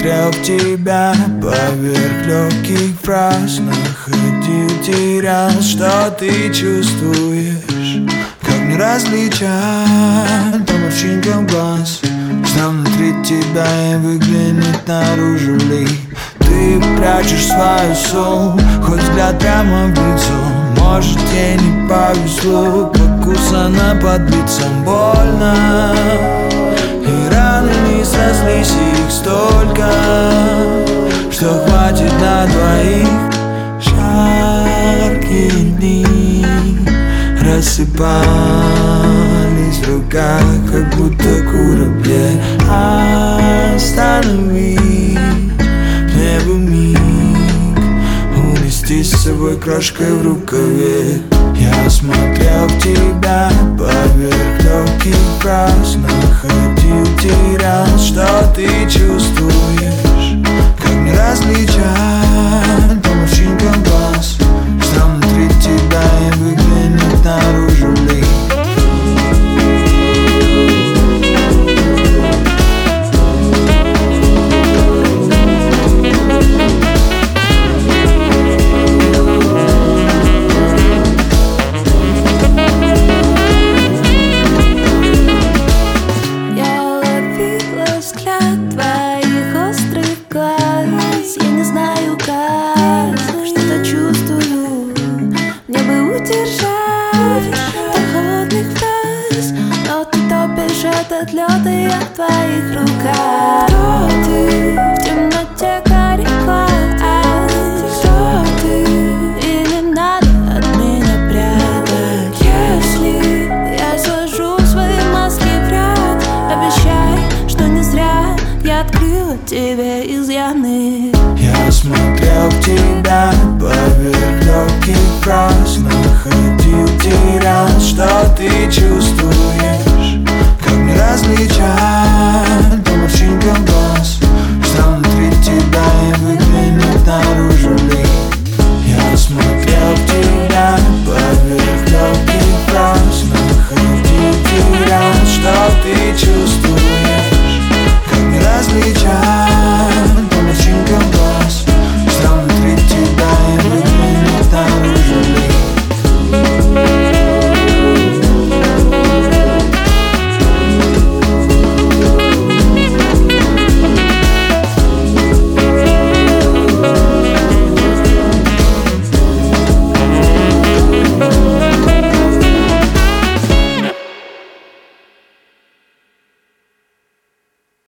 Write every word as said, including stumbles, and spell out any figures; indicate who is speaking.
Speaker 1: смотрел в тебя поверх легких фраз, находил, терял, что ты чувствуешь. Как не различать по морщинкам глаз, что внутри тебя и выглянет наружу ли. Ты прячешь свою соль, хоть взгляд прямо в лицо. Может, ей не повезло, покусана под лицом больно. И раны не срослись, их столько, что хватит на двоих. Жаркие дни рассыпались в руках, как будто корабли. Останови небо миг, унести с собой крошкой в рукаве. Я смотрел в тебя поверх легких фраз, находил, терял, что ты чувствуешь. Как не различать по морщинкам глаз, что внутри тебя и выглянет наружу ли.
Speaker 2: От лёда я в твоих руках. Кто ты в темноте карих глаз? Кто ты? Или надо от меня прятать? Если я сложу свои маски в ряд, обещай, что не зря я открыла тебе изъяны.
Speaker 1: Я смотрел в тебя поверх легких фраз, находил, терял, что ты чувствуешь. Как не различать